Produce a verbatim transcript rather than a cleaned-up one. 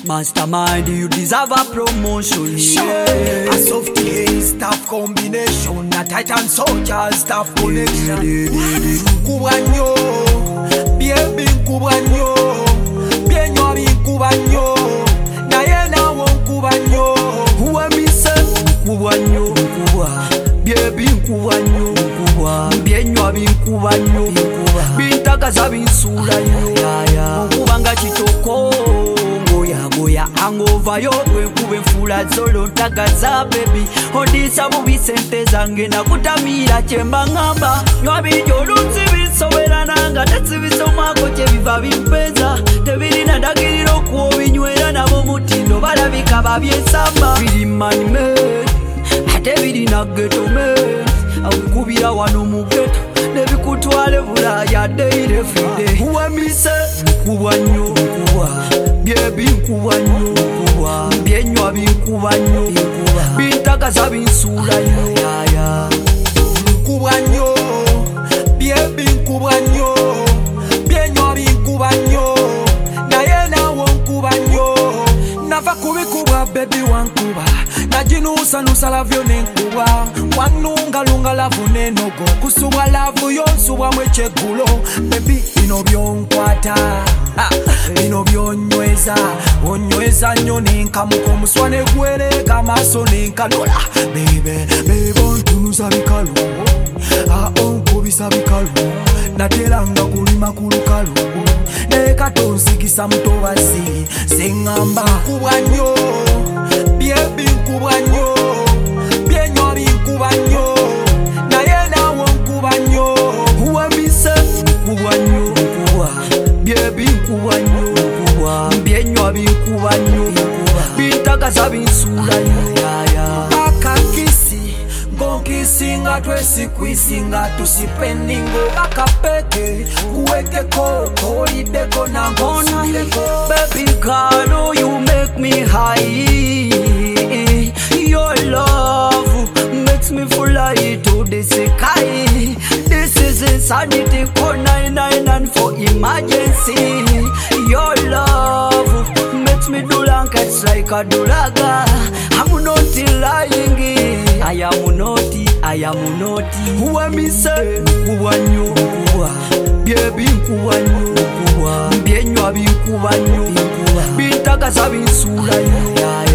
Mastermind, you deserve a promotion. Yeah. A soft staff combination, a titan soldier staff connection. Kubanyo, baby kubanyo, bienyo bi kubanyo, na ye na won kubanyo. Who am I say kubanyo kuba, baby kubanyo kuba, bienyo bi kubanyo kuba, bintaka zabinsula yo, kubanga chitoko. Goya hangover yo wekube fula zolo ntagaza baby odisa bubi sente zange na kutamira chemba ngamba nwabijo lunzi bisobera nanga tatsibiso mako che biva bimpeza tebiri na dagiriro kuo binywera nabo mutindo balabika babyesamba biri man me ate biri na ghetto me awukubira wano mu ghetto nebikutwale bulaya day every day uwamise kubanyo kuba baby kubanyo kuba bienyo bikubanyo bintaka zabinsula yo kubanyo baby kubanyo bienyo bikubanyo na ye na won kubanyo nava kubikuba baby wankuba najinusa nusa lavyo nenkuba wanunga lunga lavu nenogo kusubwa lavu yonsubwa mwechegulo baby ino byonkwata bino byonyweza onyweza nnyo nenkamuka omuswane gwereka amaaso nenkanola bebe bebe ontunuza bikalu onkubisa bikalu nateranga kulima ku lukalu naye katonzikisa mutobazi seŋŋamba kubanyo byebi nkubanyo byenyo binkubanyo naye nawo nkubanyo uwamise nkubanyo kuba byebi nkubanyo kuba byenyo binkubanyo bintaka zabinsula yo akakisi ngonkisinga twesikwisinga tusipendingo bakapeke kuwekeko kolideko nangonileko baby girl you make me high your love makes me fly to the sky this is insanity for nine nine and for emergency your love makes me do blankets like a dulaga I'm not lying I am naughty, I am naughty. Who am I say? Kubanyo, kuba. Baby kubanyo, kuba. Bienyo abi kubanyo, kuba. Bintaka sabinsula yo.